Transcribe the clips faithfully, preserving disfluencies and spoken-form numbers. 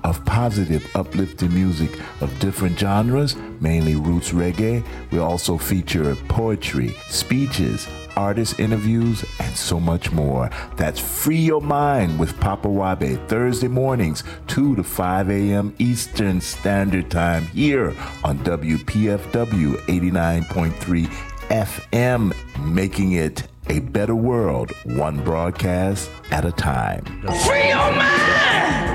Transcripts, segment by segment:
of positive, uplifting music of different genres, mainly roots reggae. We also feature poetry, speeches, artist interviews, and so much more. That's Free Your Mind with Papa Wabe, Thursday mornings, two to five a.m. Eastern Standard Time here on W P F W eighty-nine point three F M, making it a better world, one broadcast at a time. Free your mind!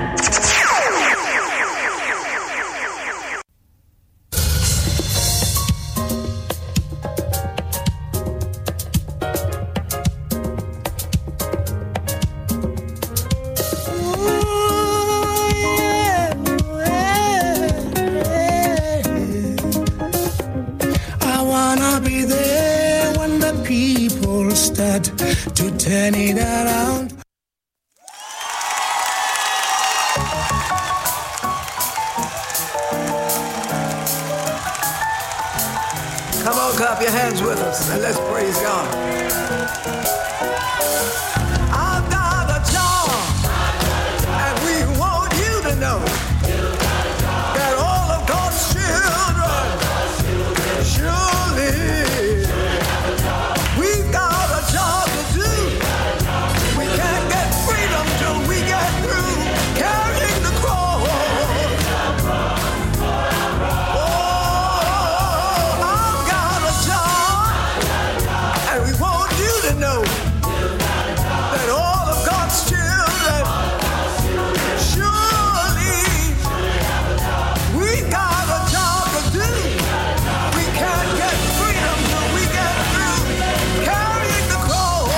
To turn it around. Come on, clap your hands with us and let's praise God. I've got a job, and we want you to know that all of God's children surely. We've got a job to do. We can't get freedom till we get through carrying the cross. Oh, I've got a job, and we want you to know that all of God's children surely we've got a job to do. We can't get freedom till we get through carrying the cross.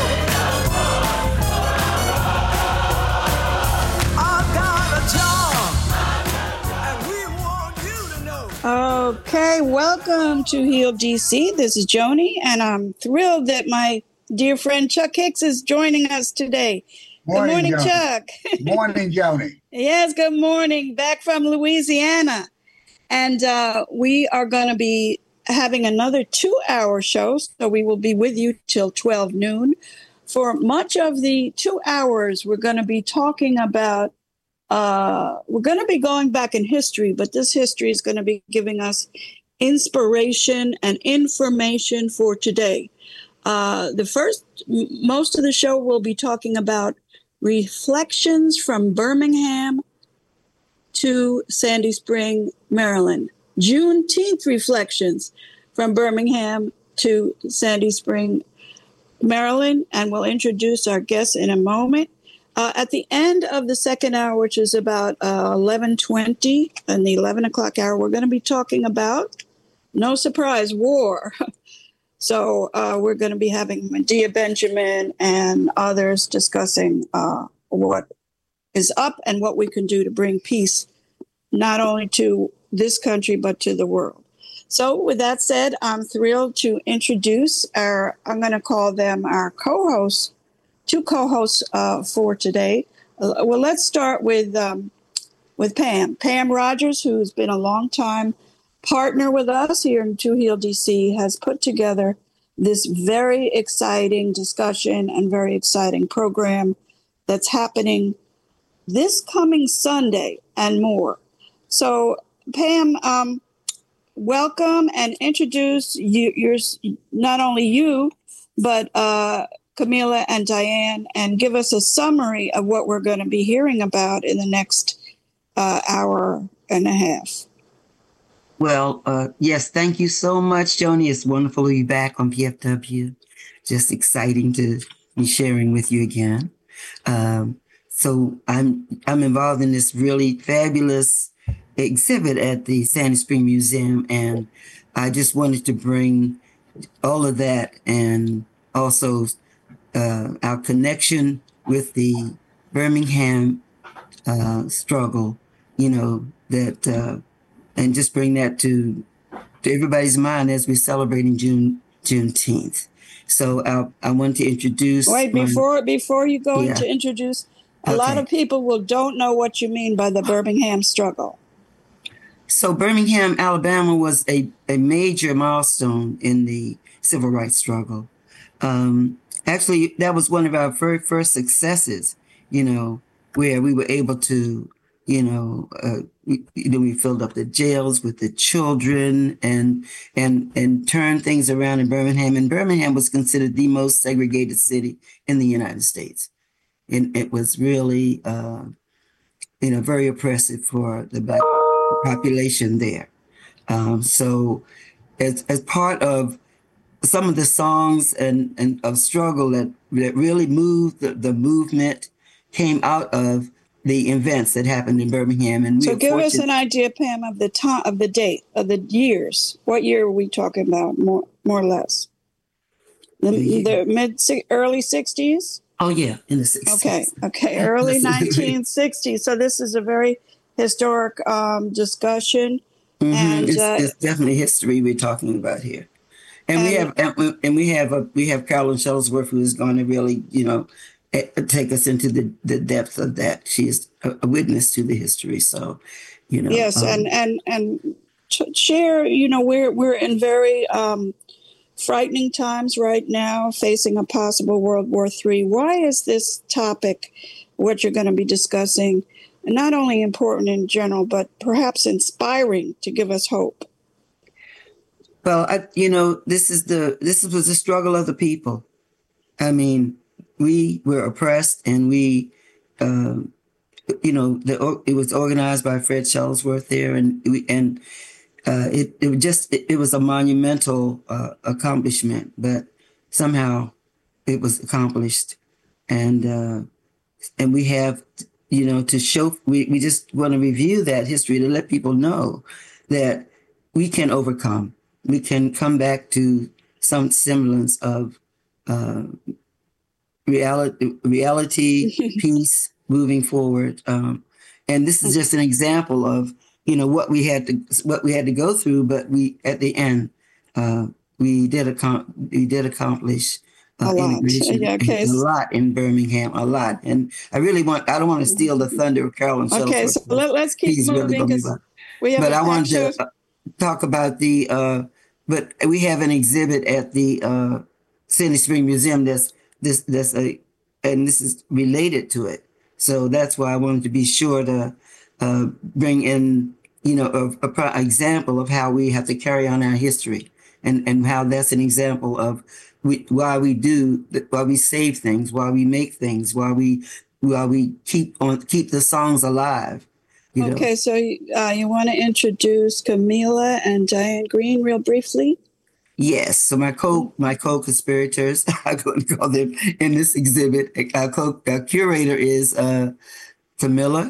I've got a job, and we want you to know. Okay, welcome to Heal D C. This is Joni, and I'm thrilled that my dear friend Chuck Hicks is joining us today. Morning, good morning, Joni. Chuck. Morning, Joni. Yes, good morning. Back from Louisiana. And uh, we are going to be having another two-hour show, so we will be with you till twelve noon. For much of the two hours, we're going to be talking about, uh, we're going to be going back in history, but this history is going to be giving us inspiration and information for today. Uh, the first, m- most of the show will be talking about reflections from Birmingham to Sandy Spring, Maryland. Juneteenth reflections from Birmingham to Sandy Spring, Maryland, and we'll introduce our guests in a moment. Uh, at the end of the second hour, which is about uh, eleven twenty, and the eleven o'clock hour, we're going to be talking about, no surprise, war. So uh, we're going to be having Medea Benjamin and others discussing uh, what is up and what we can do to bring peace, not only to this country, but to the world. So with that said, I'm thrilled to introduce our, I'm going to call them our co-hosts, two co-hosts uh, for today. Uh, well, let's start with um, with Pam. Pam Rogers, who's been a long time partner with us here in Two Heal D C, has put together this very exciting discussion and very exciting program that's happening this coming Sunday and more. So, Pam, um, welcome and introduce you, your, not only you, but uh, Camila and Diane, and give us a summary of what we're going to be hearing about in the next uh, hour and a half. Well, uh, yes, thank you so much, Joni. It's wonderful to be back on P F W. Just exciting to be sharing with you again. Um, so I'm I'm involved in this really fabulous exhibit at the Sandy Spring Museum, and I just wanted to bring all of that and also uh, our connection with the Birmingham uh, struggle, you know, that. Uh, And just bring that to to everybody's mind as we're celebrating June Juneteenth. So I I want to introduce. Wait before my, before you go yeah. to introduce. A okay. lot of people will don't know what you mean by the Birmingham struggle. So Birmingham, Alabama, was a a major milestone in the civil rights struggle. Um, actually, that was one of our very first successes. You know, where we were able to You know, uh, we, you know, we filled up the jails with the children and and and turned things around in Birmingham. And Birmingham was considered the most segregated city in the United States, and it was really, uh, you know, very oppressive for the Black population there. Um, so, as as part of some of the songs and and of struggle that that really moved the, the movement came out of the events that happened in Birmingham. And we so give fortunate- us an idea, Pam, of the time, of the date, of the years. What year are we talking about, more more or less? The, The the mid, early sixties? Oh, yeah, in the sixties. Okay, okay, early nineteen sixties. So this is a very historic um, discussion. Mm-hmm. And it's, uh, it's definitely history we're talking about here. And, and we have and we, and we have a, we have Carolyn Shuttlesworth, who is going to really, you know, take us into the, the depth of that. She is a, a witness to the history. So, you know. Yes, um, and and and share. You know, we're we're in very um, frightening times right now, facing a possible World War Three. Why is this topic, what you're going to be discussing, not only important in general, but perhaps inspiring to give us hope? Well, I, you know, this is the this was the struggle of the people. I mean, we were oppressed, and we, uh, you know, the, it was organized by Fred Shuttlesworth there, and we, and uh, it it just it, it was a monumental uh, accomplishment, but somehow it was accomplished, and uh, and we have, you know, to show we we just want to review that history to let people know that we can overcome. We can come back to some semblance of uh, reality, reality, peace, moving forward. Um, and this is just an example of, you know, what we had to what we had to go through. But we, at the end, uh, we did accom- we did accomplish uh, a lot. integration, Yeah, okay. a lot in Birmingham, a lot. And I really want I don't want to steal the thunder of Carolyn Shuttlesworth. Okay, so let, let's keep He's moving. really Because we have but a I wanted show. to talk about the. Uh, But we have an exhibit at the uh, Sandy Spring Museum that's this that's a and this is related to it. So that's why I wanted to be sure to uh, bring in, you know, a, a pro- example of how we have to carry on our history, and and how that's an example of we, why we do why we save things, why we make things, why we why we keep on keep the songs alive. You know? Okay, so uh, you want to introduce Camila and Diane Green real briefly? Yes. So my co my co-conspirators, I'm going to call them in this exhibit. Our co our curator is uh, Camila,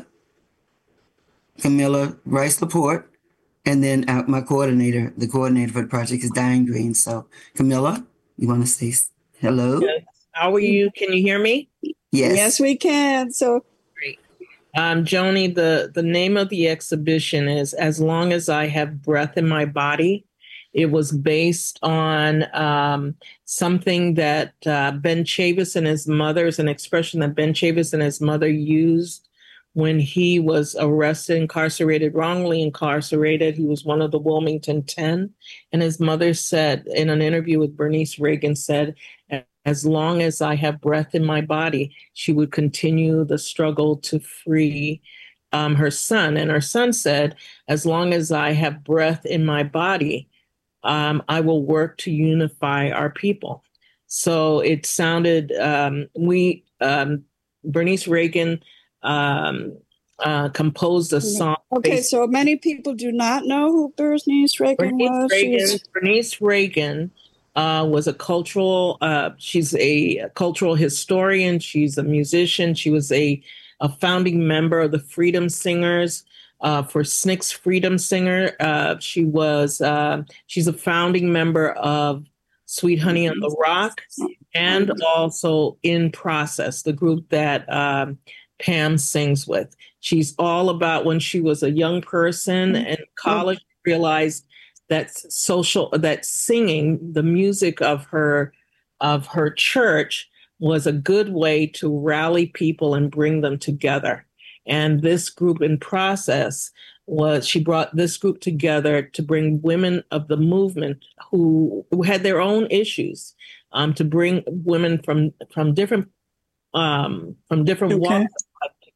Camila Rice Laporte, and then uh, my coordinator, the coordinator for the project is Diane Green. So Camila, you want to say hello? Yes. How are you? Can you hear me? Yes. Yes, we can. So. Um, Joni, the, the name of the exhibition is As Long as I Have Breath in My Body. It was based on um, something that uh, Ben Chavis and his mother, is an expression that Ben Chavis and his mother used when he was arrested, incarcerated, wrongly incarcerated. He was one of the Wilmington ten. And his mother said in an interview with Bernice Reagan, said, as long as I have breath in my body, she would continue the struggle to free um, her son. And her son said, as long as I have breath in my body, um, I will work to unify our people. So it sounded, um, we, um, Bernice Reagan um, uh, composed a song. Okay, so many people do not know who Bernice Reagan Bernice was. Reagan, She's- Bernice Reagan Uh, was a cultural, uh, she's a cultural historian. She's a musician. She was a, a founding member of the Freedom Singers, uh, for S N C C's Freedom Singer. Uh, she was, uh, she's a founding member of Sweet Honey on the Rock, and also In Process, the group that um, Pam sings with. She's all about when she was a young person in college, realized that social, that singing, the music of her, of her church was a good way to rally people and bring them together. And this group In Process was, she brought this group together to bring women of the movement who, who had their own issues, um, to bring women from, from different, um, from different Okay. walks of life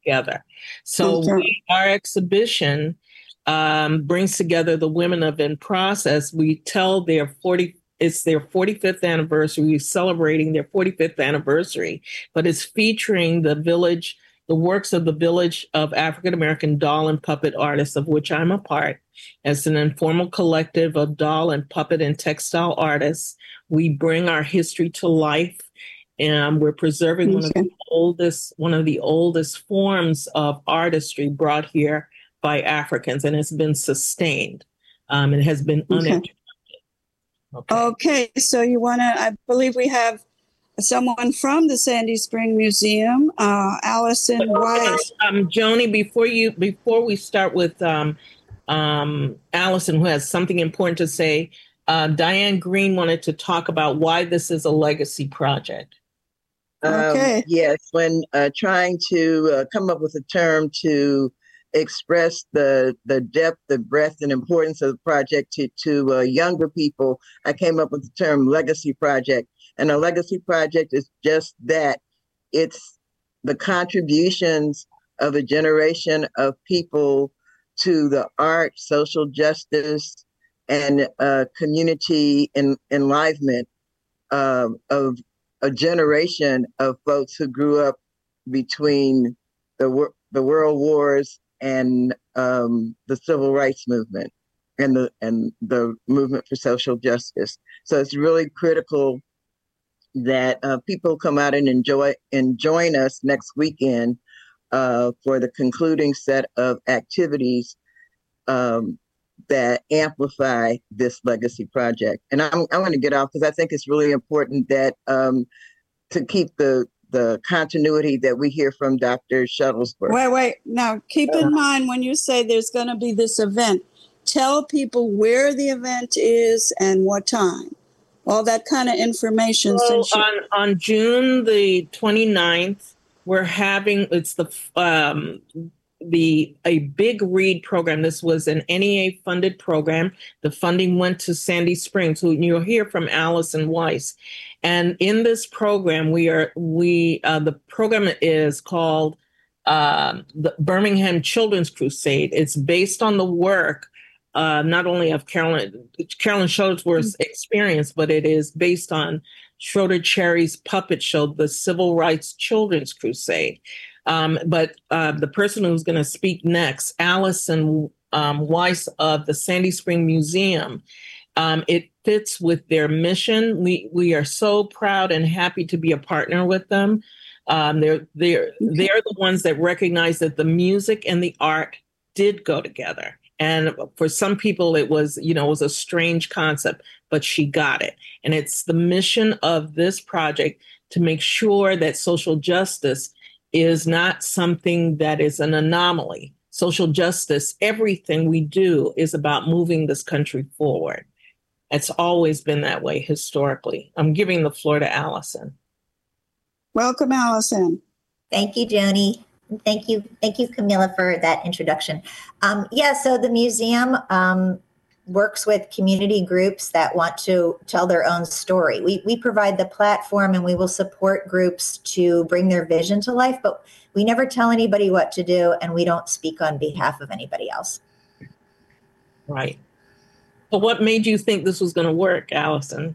together. So Okay. we, our exhibition um, brings together the women of In Process. We tell their forty, it's their forty-fifth anniversary. We're celebrating their forty-fifth anniversary, but it's featuring the village, the works of the Village of African American Doll and Puppet Artists, of which I'm a part. As an informal collective of doll and puppet and textile artists, we bring our history to life, and we're preserving one of the oldest, one of the oldest forms of artistry brought here by Africans, and it's been sustained. Um, it has been uninterrupted. Okay. okay, so you want to, I believe we have someone from the Sandy Spring Museum, uh, Allison Weiss. Um, Joni, before you, before we start with um, um, Allison, who has something important to say, uh, Diane Green wanted to talk about why this is a legacy project. Okay. Um, yes, when uh, trying to uh, come up with a term to express the the depth, the breadth, and importance of the project to, to uh, younger people, I came up with the term legacy project. And a legacy project is just that. It's the contributions of a generation of people to the art, social justice, and uh, community en- enlivenment uh, of a generation of folks who grew up between the wor- the world wars and um, the civil rights movement and the and the movement for social justice. So it's really critical that uh, people come out and enjoy and join us next weekend uh, for the concluding set of activities um, that amplify this legacy project. And I'm I'm going to get off because I think it's really important that um, to keep the the continuity that we hear from Doctor Shuttlesworth. Wait, wait. Now, keep in mind when you say there's going to be this event, tell people where the event is and what time. All that kind of information. So since you- on, on June the twenty-ninth, we're having, it's the um, the a big read program. This was an N E A funded program. The funding went to Sandy Springs, who you'll hear from Allison Weiss. And in this program, we are we uh, the program is called um, the Birmingham Children's Crusade. It's based on the work uh, not only of Carolyn Carolyn Shuttlesworth's experience, but it is based on Schroeder Cherry's puppet show, the Civil Rights Children's Crusade. Um, but uh, the person who's going to speak next, Allison um, Weiss of the Sandy Spring Museum, um, it fits with their mission. We we are so proud and happy to be a partner with them. Um, they're they're they're the ones that recognize that the music and the art did go together. And for some people, it was, you know, it was a strange concept, but she got it. And it's the mission of this project to make sure that social justice is not something that is an anomaly. Social justice, everything we do is about moving this country forward. It's always been that way historically. I'm giving the floor to Allison. Welcome, Allison. Thank you, Joni. Thank you. Thank you, Camilla, for that introduction. Um, yeah, so the museum um, works with community groups that want to tell their own story. We, we provide the platform and we will support groups to bring their vision to life, but we never tell anybody what to do and we don't speak on behalf of anybody else. Right. So what made you think this was going to work, Allison?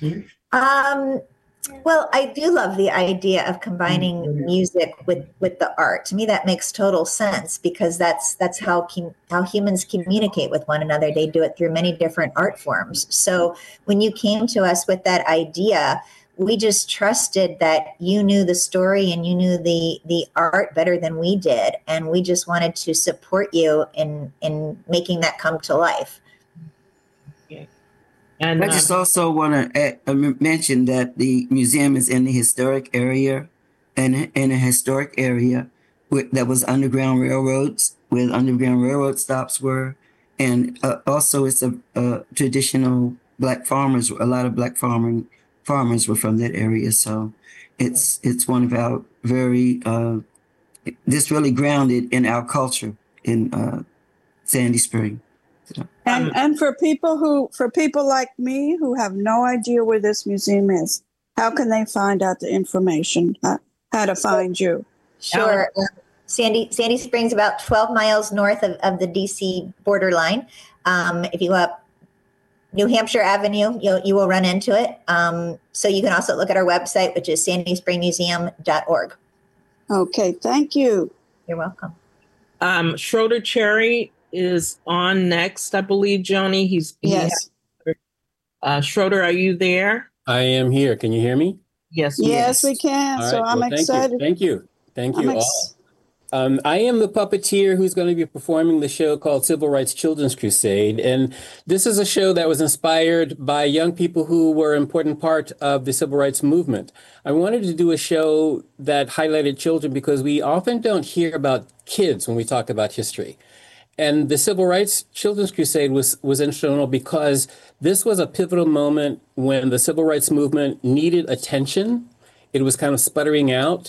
Um, well, I do love the idea of combining music with, with the art. To me, that makes total sense because that's that's how com- how humans communicate with one another. They do it through many different art forms. So when you came to us with that idea, we just trusted that you knew the story and you knew the the art better than we did, and we just wanted to support you in in making that come to life. And I just um, also want to uh, mention that the museum is in the historic area, and in a historic area with, that was underground railroads, where underground railroad stops were, and uh, also it's a, a traditional black farmers. A lot of black farming farmers were from that area, so it's it's one of our very uh, this really grounded in our culture in uh, Sandy Spring. So. And and for people who for people like me who have no idea where this museum is, how can they find out the information? How, how to find you? Sure. Sandy Sandy Springs, about twelve miles north of, of the D C borderline. Um, if you go up New Hampshire Avenue, you you will run into it. Um, so you can also look at our website, which is sandy spring museum dot org. Okay, thank you. You're welcome. Um, Schroeder Cherry is on next, I believe, Joni. He's he Yes. has, uh, Schroeder, are you there? I am here. Can you hear me? Yes. Yes, we can. All So right. I'm Well, thank excited. You. Thank you. Thank I'm you ex- all. Um, I am the puppeteer who's going to be performing the show called Civil Rights Children's Crusade. And this is a show that was inspired by young people who were an important part of the civil rights movement. I wanted to do a show that highlighted children because we often don't hear about kids when we talk about history. And the Civil Rights Children's Crusade was, was instrumental because this was a pivotal moment when the civil rights movement needed attention. It was kind of sputtering out.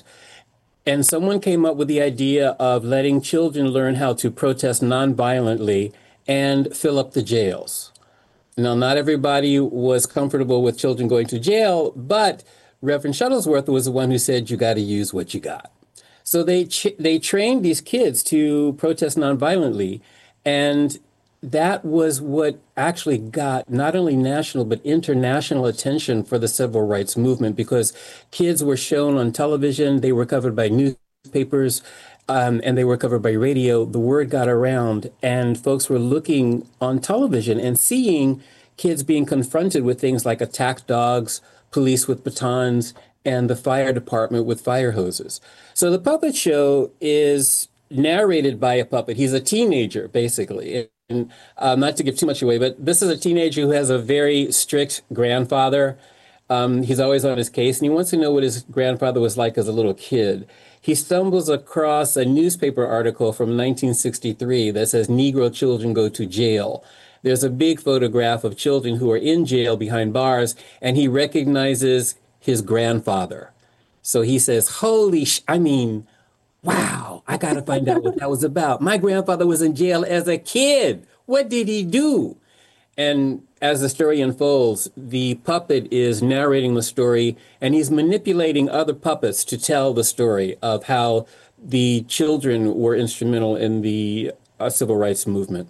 And someone came up with the idea of letting children learn how to protest nonviolently and fill up the jails. Now, not everybody was comfortable with children going to jail, but Reverend Shuttlesworth was the one who said, you got to use what you got. So they ch- they trained these kids to protest nonviolently. And that was what actually got not only national, but international attention for the civil rights movement, because kids were shown on television, they were covered by newspapers, um, and they were covered by radio. The word got around, and folks were looking on television and seeing kids being confronted with things like attack dogs, police with batons, and the fire department with fire hoses. So the puppet show is narrated by a puppet. He's a teenager, basically. And um, not to give too much away, but this is a teenager who has a very strict grandfather. Um, he's always on his case, and he wants to know what his grandfather was like as a little kid. He stumbles across a newspaper article from nineteen sixty-three that says Negro children go to jail. There's a big photograph of children who are in jail behind bars, and he recognizes his grandfather. So he says, holy sh, I mean, wow, I got to find out what that was about. My grandfather was in jail as a kid. What did he do? And as the story unfolds, the puppet is narrating the story, and he's manipulating other puppets to tell the story of how the children were instrumental in the uh, civil rights movement.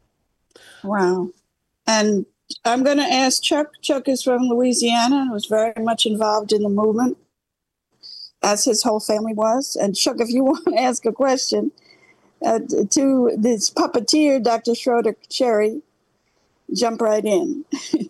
Wow. And I'm going to ask Chuck. Chuck is from Louisiana and was very much involved in the movement, as his whole family was. And Chuck, if you want to ask a question uh, to this puppeteer, Doctor Schroeder Cherry, jump right in.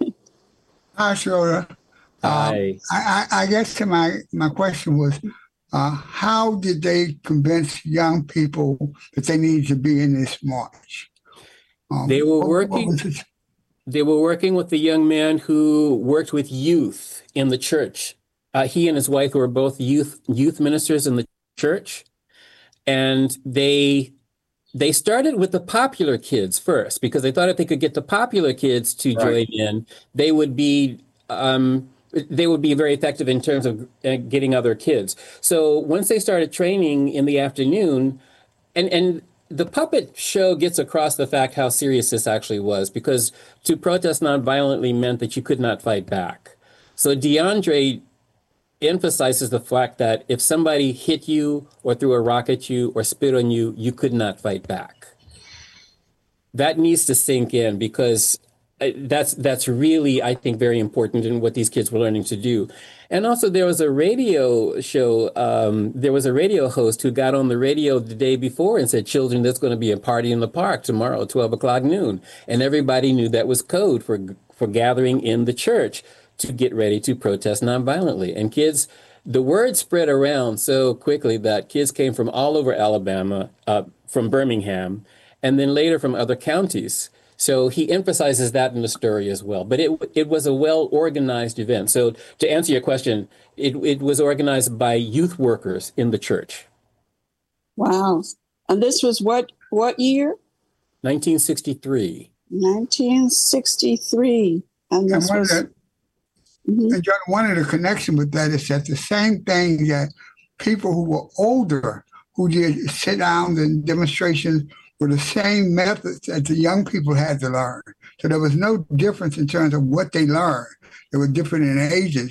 Hi, Schroeder. Hi. Um, I, I, I guess to my, my question was, uh, how did they convince young people that they needed to be in this march? Um, They were what- what working. was it? They were working with the young man who worked with youth in the church. Uh, he and his wife were both youth youth ministers in the church, and they they started with the popular kids first because they thought if they could get the popular kids to Right. join in, they would be um, they would be very effective in terms of uh, getting other kids. So once they started training in the afternoon, and and. The puppet show gets across the fact how serious this actually was, because to protest nonviolently meant that you could not fight back. So DeAndre emphasizes the fact that if somebody hit you or threw a rock at you or spit on you, you could not fight back. That needs to sink in, because that's that's really, I think, very important in what these kids were learning to do. And also there was a radio show, um, there was a radio host who got on the radio the day before and said, children, there's going to be a party in the park tomorrow, twelve o'clock noon. And everybody knew that was code for, for gathering in the church to get ready to protest nonviolently. And kids, the word spread around so quickly that kids came from all over Alabama, uh, from Birmingham, and then later from other counties. So he emphasizes that in the story as well. But it it was a well-organized event. So to answer your question, it, it was organized by youth workers in the church. Wow. And this was what what year? nineteen sixty-three. nineteen sixty-three. And And this one of was, the, Mhm. and John, one of the connection with that is that the same thing that people who were older who did sit down and demonstrations were the same methods that the young people had to learn. So there was no difference in terms of what they learned. They were different in ages,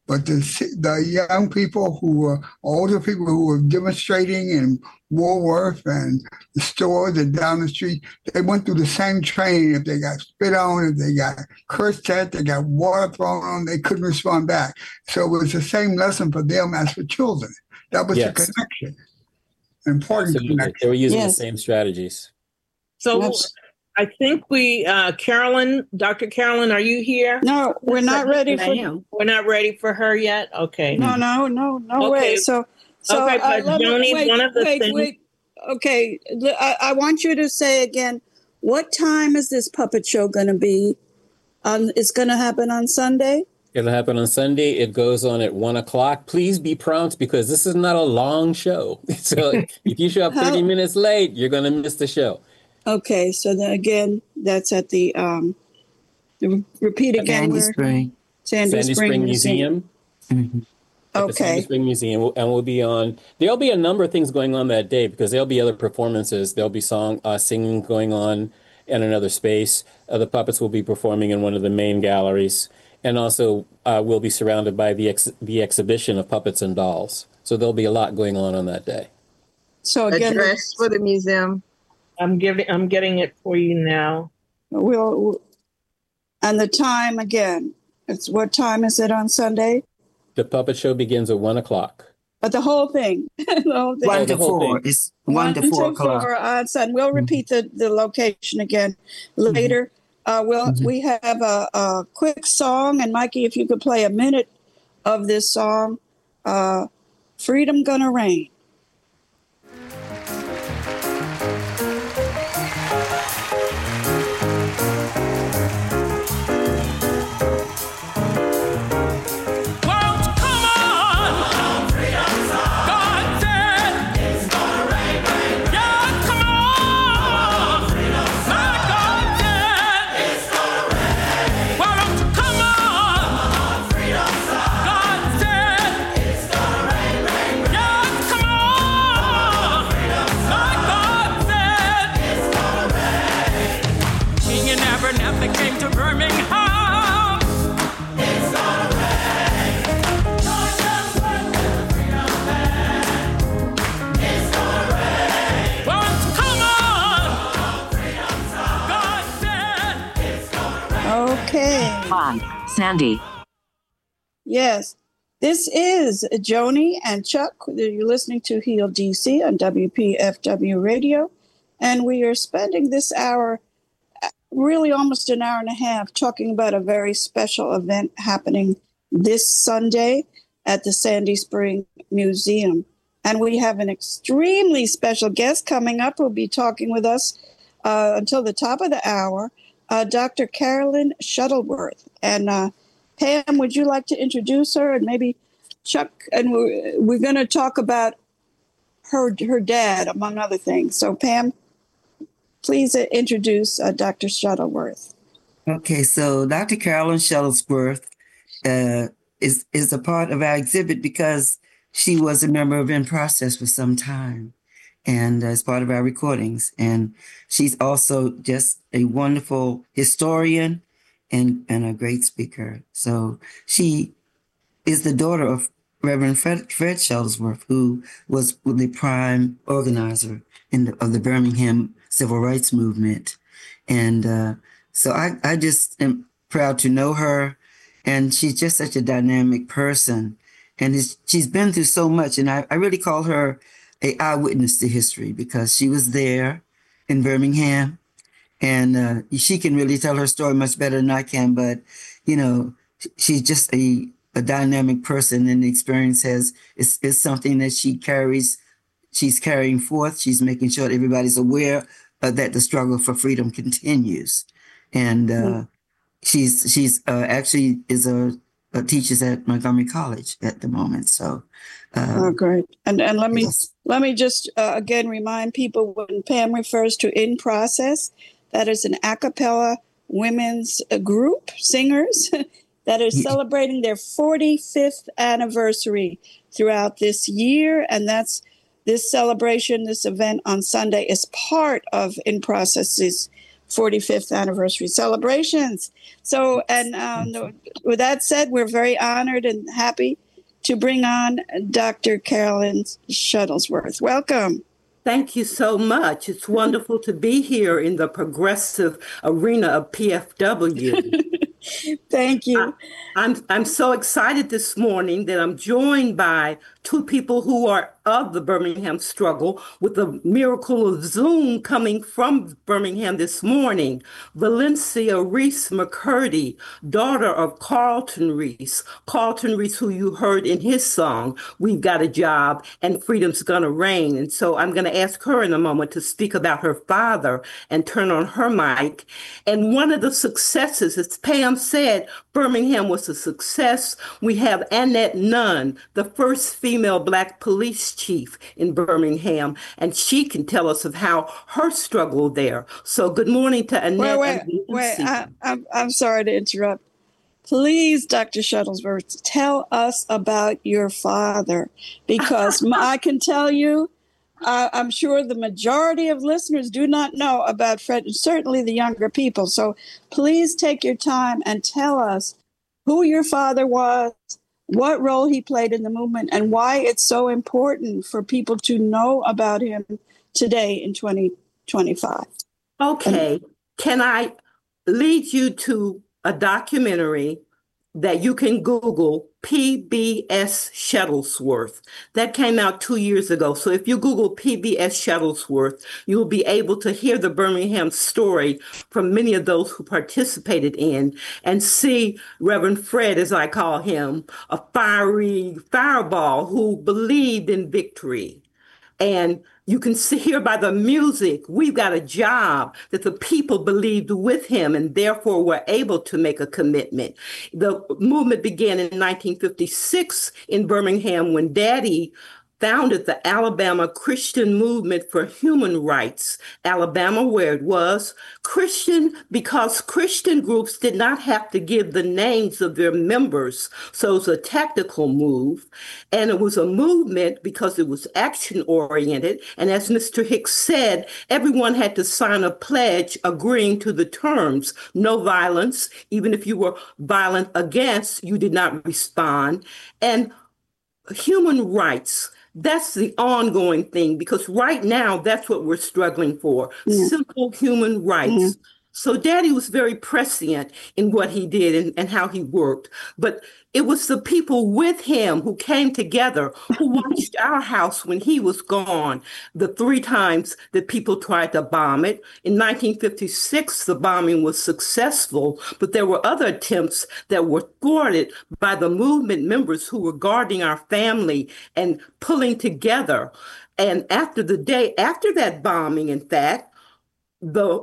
But the the young people who were older people who were demonstrating in Woolworth and the stores and down the street, they went through the same training. If they got spit on, if they got cursed at, they got water thrown on, they couldn't respond back. So it was the same lesson for them as for children. That was yes. the connection. Important Absolutely. connection. They were using Yes. the same strategies. So That's- I think we, uh, Carolyn, Doctor Carolyn, are you here? No, we're not ready I for. am. We're not ready for her yet? Okay. No, no, no, no Okay. way. So, so Okay, uh, but let me- Joni, wait, one of the wait, things- wait. Okay, L- I, I want you to say again, what time is this puppet show going to be? Um, it's going to happen on Sunday? It'll happen on Sunday. It goes on at one o'clock. Please be prompt because this is not a long show. So if you show up thirty How- minutes late, you're going to miss the show. Okay, so then again, that's at the, um, the- repeat again. Sandy where- Spring. Sandy, Sandy Spring Museum. Mhm. At the Sandy Okay, Spring Museum, and we'll be on. There'll be a number of things going on that day because there'll be other performances. There'll be song, uh, singing going on in another space. Uh, the puppets will be performing in one of the main galleries, and also uh, we'll be surrounded by the ex- the exhibition of puppets and dolls. So there'll be a lot going on on that day. so again, Address for the museum. I'm giving, I'm getting it for you now. we'll, and the time again, it's what time is it on Sunday? The puppet show begins at one o'clock. But the whole thing, the whole thing. One the to whole four. thing. It's one to four o'clock. four on Sunday. We'll repeat the, the location again later. Uh, we'll, Mhm. we have a, a quick song, and Mikey, if you could play a minute of this song, uh, Freedom Gonna Reign. Won't you come on? God said it's gonna rain, rain, rain. Yeah, come on. My God said it's gonna rain. Why don't you come on? God said it's gonna rain, rain, rain. Yeah, come on. My God said it's gonna rain. King and never never came to Birmingham. Won't you come on? God said Okay. Hi, Sandy. Yes. This is Joni and Chuck. You're listening to Heal D C on W P F W Radio. And we are spending this hour, really almost an hour and a half, talking about a very special event happening this Sunday at the Sandy Spring Museum. And we have an extremely special guest coming up who'll be talking with us uh, until the top of the hour, uh, Doctor Carolyn Shuttleworth. And uh, Pam, would you like to introduce her? And maybe Chuck, and we're, we're going to talk about her her dad, among other things. So Pam, please uh, introduce uh, Doctor Shuttleworth. Okay, so Doctor Carolyn Shuttlesworth uh, is is a part of our exhibit because she was a member of In Process for some time, and as part of our recordings. And she's also just a wonderful historian and and a great speaker. So she is the daughter of Reverend Fred, Fred Shuttlesworth, who was the prime organizer in the, of the Birmingham Civil Rights Movement, and uh, so I, I just am proud to know her, and she's just such a dynamic person, and is, she's been through so much, and I, I really call her a eyewitness to history because she was there in Birmingham, and uh, she can really tell her story much better than I can, but, you know, she's just a, a dynamic person, and the experience has is, is something that she carries, she's carrying forth, she's making sure that everybody's aware uh, that the struggle for freedom continues. And uh, mm-hmm. she's she's uh, actually is a, a teaches at Montgomery College at the moment. So, uh, oh, great! And and let me yes. let me just uh, again remind people when Pam refers to In Process, that is an a cappella women's group singers that is celebrating their forty-fifth anniversary throughout this year, and that's this celebration, this event on Sunday is part of In Process's forty-fifth anniversary celebrations. So, and um, with that said, we're very honored and happy to bring on Doctor Carolyn Shuttlesworth. Welcome. Thank you so much. It's wonderful to be here in the progressive arena of P F W. Thank you. I, I'm I'm so excited this morning that I'm joined by two people who are of the Birmingham struggle, with the miracle of Zoom coming from Birmingham this morning. Valencia Reese McCurdy, daughter of Carlton Reese. Carlton Reese, who you heard in his song, We've Got a Job and Freedom's Gonna Reign. And so I'm gonna ask her in a moment to speak about her father and turn on her mic. And one of the successes, as Pam said, Birmingham was a success. We have Annette Nunn, the first female Black police chief in Birmingham, and she can tell us of how her struggle there. So good morning to Annette. Wait, wait, wait. I, I'm, I'm sorry to interrupt. Please, Doctor Shuttlesworth, tell us about your father, because I can tell you, uh, I'm sure the majority of listeners do not know about Fred, certainly the younger people. So please take your time and tell us who your father was, what role he played in the movement, and why it's so important for people to know about him today in twenty twenty-five. Okay. And can I lead you to a documentary that you can Google, P B S Shuttlesworth? That came out two years ago. So if you Google P B S Shuttlesworth, you'll be able to hear the Birmingham story from many of those who participated in, and see Reverend Fred, as I call him, a fiery fireball who believed in victory. And you can see here by the music, We've Got a Job, that the people believed with him and therefore were able to make a commitment. The movement began in nineteen fifty-six in Birmingham when Daddy founded the Alabama Christian Movement for Human Rights. Alabama, where it was Christian, because Christian groups did not have to give the names of their members. So it was a tactical move. And it was a movement because it was action oriented. And as Mister Hicks said, everyone had to sign a pledge agreeing to the terms: no violence. Even if you were violent against, you did not respond. And human rights. That's the ongoing thing, because right now, that's what we're struggling for. Yeah. Simple human rights. Yeah. So Daddy was very prescient in what he did and, and how he worked. But it was the people with him who came together, who watched our house when he was gone, the three times that people tried to bomb it. In nineteen fifty-six, the bombing was successful, but there were other attempts that were thwarted by the movement members who were guarding our family and pulling together. And after the day, after that bombing, in fact, the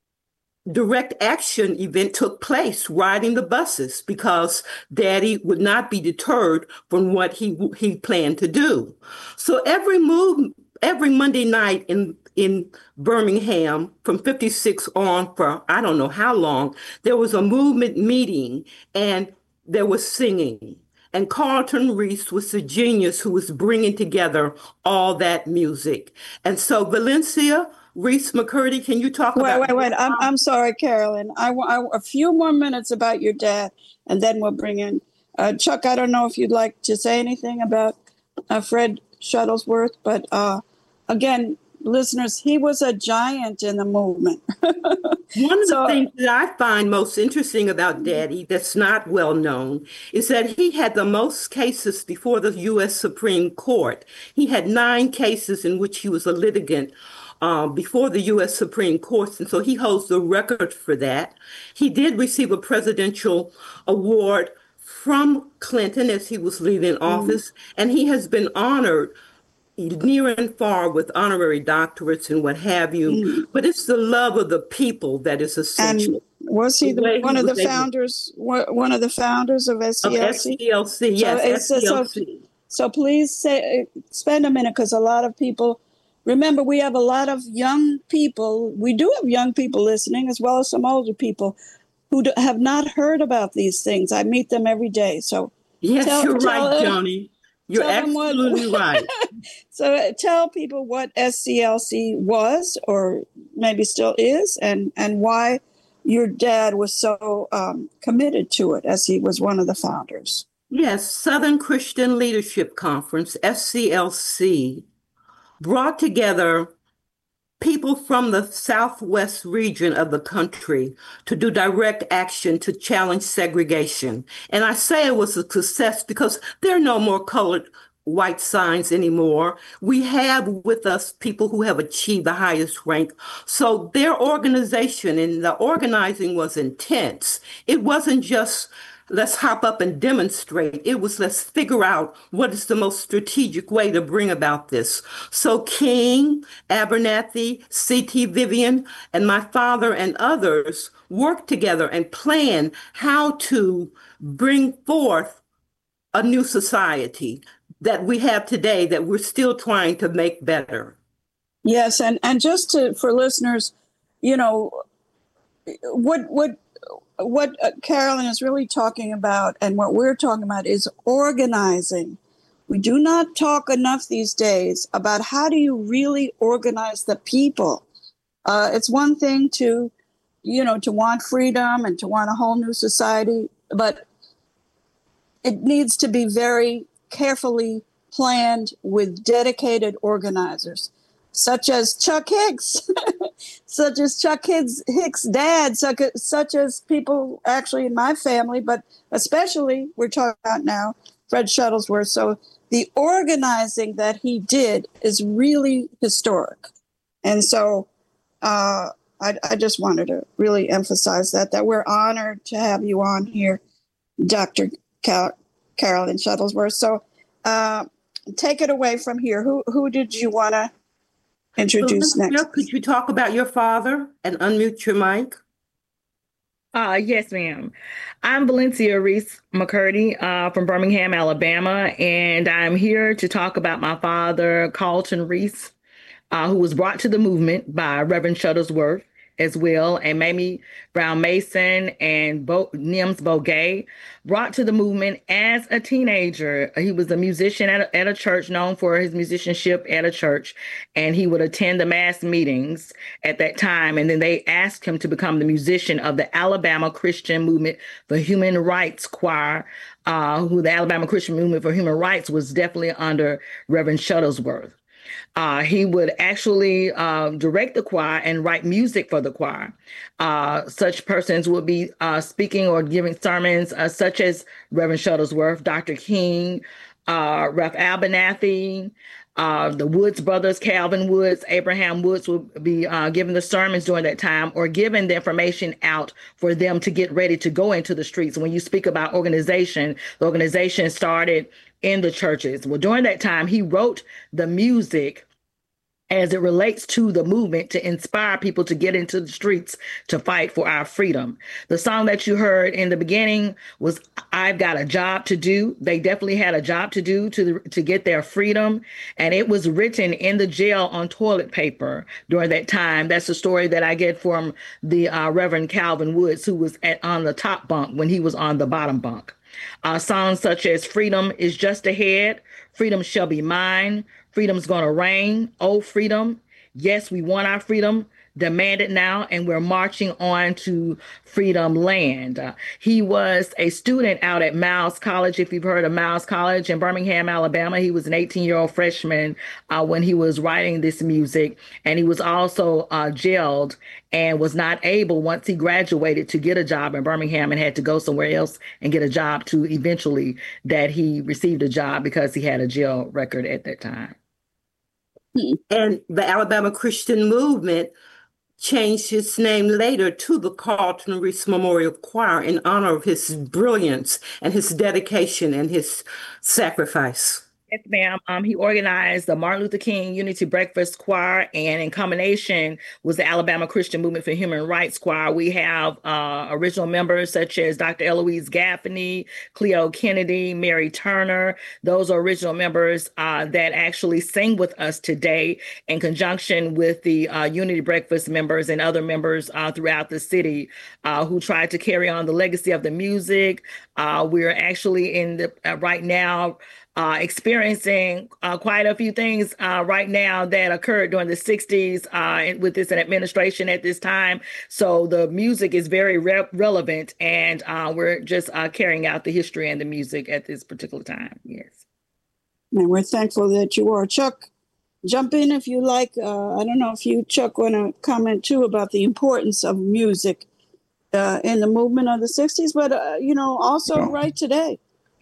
direct action event took place, riding the buses, because Daddy would not be deterred from what he he planned to do. So every move, every Monday night in in Birmingham from fifty-six on for I don't know how long, there was a movement meeting and there was singing. And Carlton Reese was the genius who was bringing together all that music. And so Valencia Reese McCurdy, can you talk wait, about... Wait, wait, wait. I'm, I'm sorry, Carolyn. I want a few more minutes about your dad, and then we'll bring in... Uh, Chuck, I don't know if you'd like to say anything about uh, Fred Shuttlesworth, but uh, again, listeners, he was a giant in the movement. One of so, the things that I find most interesting about Daddy that's not well known is that he had the most cases before the U S Supreme Court. He had nine cases in which he was a litigant Uh, before the U S Supreme Court, and so he holds the record for that. He did receive a presidential award from Clinton as he was leaving office, mm. and he has been honored near and far with honorary doctorates and what have you. Mm. But it's the love of the people that is essential. And was he the, the one he of the founders? Able, one of the founders of S C L C? Of S C L C, yes, so S C L C. So, so please say, spend a minute, because a lot of people. Remember, we have a lot of young people. We do have young people listening, as well as some older people who do, have not heard about these things. I meet them every day. So yes, tell, you're tell, right, Joni. You're tell them what- absolutely right. So uh, tell people what S C L C was, or maybe still is, and, and why your dad was so um, committed to it, as he was one of the founders. Yes, Southern Christian Leadership Conference, S C L C, brought together people from the southwest region of the country to do direct action to challenge segregation. And I say it was a success because there are no more colored white signs anymore. We have with us people who have achieved the highest rank. So their organization and the organizing was intense. It wasn't just let's hop up and demonstrate. It was let's figure out what is the most strategic way to bring about this. So King, Abernathy, C T Vivian, and my father and others worked together and planned how to bring forth a new society that we have today that we're still trying to make better. Yes, and, and just to for listeners, you know, what what what uh, Carolyn is really talking about, and what we're talking about, is organizing. We do not talk enough these days about how do you really organize the people. Uh, it's one thing to, you know, to want freedom and to want a whole new society, but it needs to be very carefully planned with dedicated organizers, such as Chuck Hicks, such as Chuck Hicks, Hicks' dad, such, such as people actually in my family, but especially we're talking about now, Fred Shuttlesworth. So the organizing that he did is really historic. And so uh, I, I just wanted to really emphasize that, that we're honored to have you on here, Doctor Car- Carolyn Shuttlesworth. So uh, take it away from here. Who, who did you want to introduce so, next? Could you talk about your father and unmute your mic? Uh, yes, ma'am. I'm Valencia Reese McCurdy uh, from Birmingham, Alabama, and I'm here to talk about my father, Carlton Reese, uh, who was brought to the movement by Reverend Shuttlesworth as well, and Mamie Brown Mason and Bo- Nims Bogay, brought to the movement as a teenager. He was a musician at a, at a church, known for his musicianship at a church, and he would attend the mass meetings at that time. And then they asked him to become the musician of the Alabama Christian Movement for Human Rights Choir, uh, who the Alabama Christian Movement for Human Rights was definitely under Reverend Shuttlesworth. Uh, he would actually uh, direct the choir and write music for the choir. Uh, such persons would be uh, speaking or giving sermons, uh, such as Reverend Shuttlesworth, Doctor King, uh, Ralph Abernathy, uh, the Woods brothers, Calvin Woods, Abraham Woods would be uh, giving the sermons during that time, or giving the information out for them to get ready to go into the streets. When you speak about organization, the organization started in the churches. Well, during that time, he wrote the music as it relates to the movement to inspire people to get into the streets to fight for our freedom. The song that you heard in the beginning was I've Got a Job to Do. They definitely had a job to do to, to get their freedom. And it was written in the jail on toilet paper during that time. That's the story that I get from the uh, Reverend Calvin Woods, who was at, on the top bunk when he was on the bottom bunk. Uh, songs such as Freedom is Just Ahead, Freedom Shall Be Mine, Freedom's Gonna Rain, Oh Freedom, Yes, We Want Our Freedom, Demand It Now, and We're Marching On to Freedom Land. Uh, he was a student out at Miles College, if you've heard of Miles College in Birmingham, Alabama. He was an eighteen-year-old freshman uh, when he was writing this music, and he was also uh, jailed and was not able, once he graduated, to get a job in Birmingham and had to go somewhere else and get a job to eventually that he received a job because he had a jail record at that time. And the Alabama Christian Movement changed its name later to the Carlton Reese Memorial Choir in honor of his brilliance and his dedication and his sacrifice. Yes, ma'am. Um, he organized the Martin Luther King Unity Breakfast Choir, and in combination was the Alabama Christian Movement for Human Rights Choir. We have uh, original members such as Doctor Eloise Gaffney, Cleo Kennedy, Mary Turner. Those are original members uh, that actually sing with us today, in conjunction with the uh, Unity Breakfast members and other members uh, throughout the city uh, who tried to carry on the legacy of the music. Uh, we're actually in the uh, right now uh, experiencing uh, quite a few things uh, right now that occurred during the sixties uh, with this administration at this time. So the music is very re- relevant, and uh, we're just uh, carrying out the history and the music at this particular time. Yes. And we're thankful that you are. Chuck, jump in if you like. Uh, I don't know if you, Chuck, want to comment too about the importance of music uh, in the movement of the sixties, but, uh, you know, also Well, right today.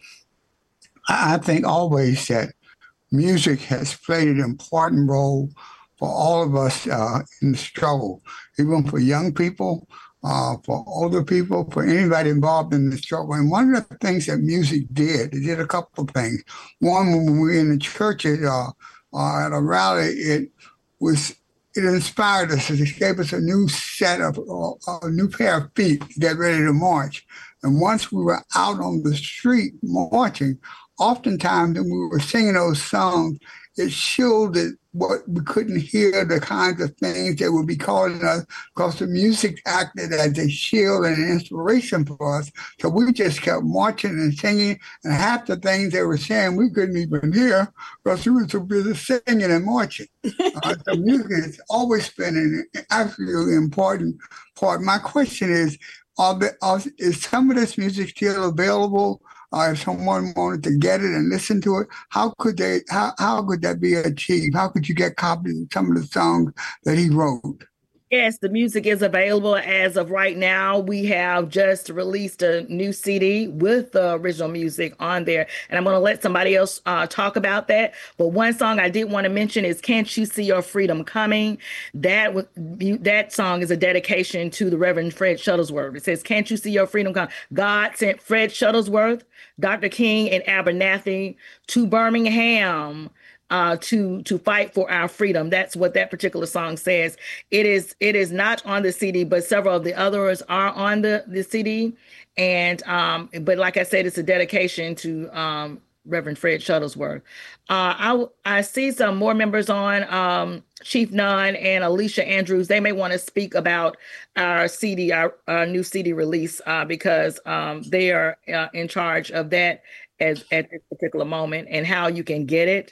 I I think always that music has played an important role for all of us uh, in the struggle, even for young people, uh, for older people, for anybody involved in the struggle. And one of the things that music did, it did a couple of things. One, when we were in the churches uh, uh, at a rally, it was it inspired us. It gave us a new set of uh, a new pair of feet to get ready to march. And once we were out on the street marching, oftentimes when we were singing those songs, it shielded what we couldn't hear, the kinds of things that would be calling us, because the music acted as a shield and an inspiration for us. So we just kept marching and singing, and half the things they were saying we couldn't even hear because we were so busy singing and marching. Uh, so music has always been an absolutely important part. My question is, are the, are, is some of this music still available? Uh, if someone wanted to get it and listen to it, how could they? How how could that be achieved? How could you get copies of some of the songs that he wrote? Yes, the music is available as of right now. We have just released a new C D with the original music on there, and I'm going to let somebody else uh, talk about that. But one song I did want to mention is "Can't You See Your Freedom Coming?" That that song is a dedication to the Reverend Fred Shuttlesworth. It says, "Can't you see your freedom coming? God sent Fred Shuttlesworth, Doctor King, and Abernathy to Birmingham uh, to to fight for our freedom." That's what that particular song says. It is it is not on the C D, but several of the others are on the, the C D. And um, but like I said, it's a dedication to um, Reverend Fred Shuttlesworth. Uh, I I see some more members on, um, Chief Nunn and Alicia Andrews. They may want to speak about our C D, our, our new C D release, uh, because um, they are uh, in charge of that as at this particular moment and how you can get it.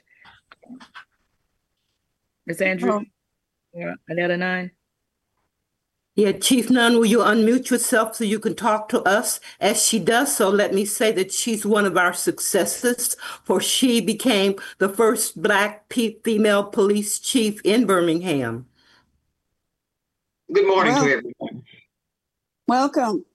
Miz Andrews, or Annetta Nine. Yeah, Chief Nunn, will you unmute yourself so you can talk to us? As she does so, let me say that she's one of our successes, for she became the first Black pe- female police chief in Birmingham. Good morning Well, to everyone, welcome.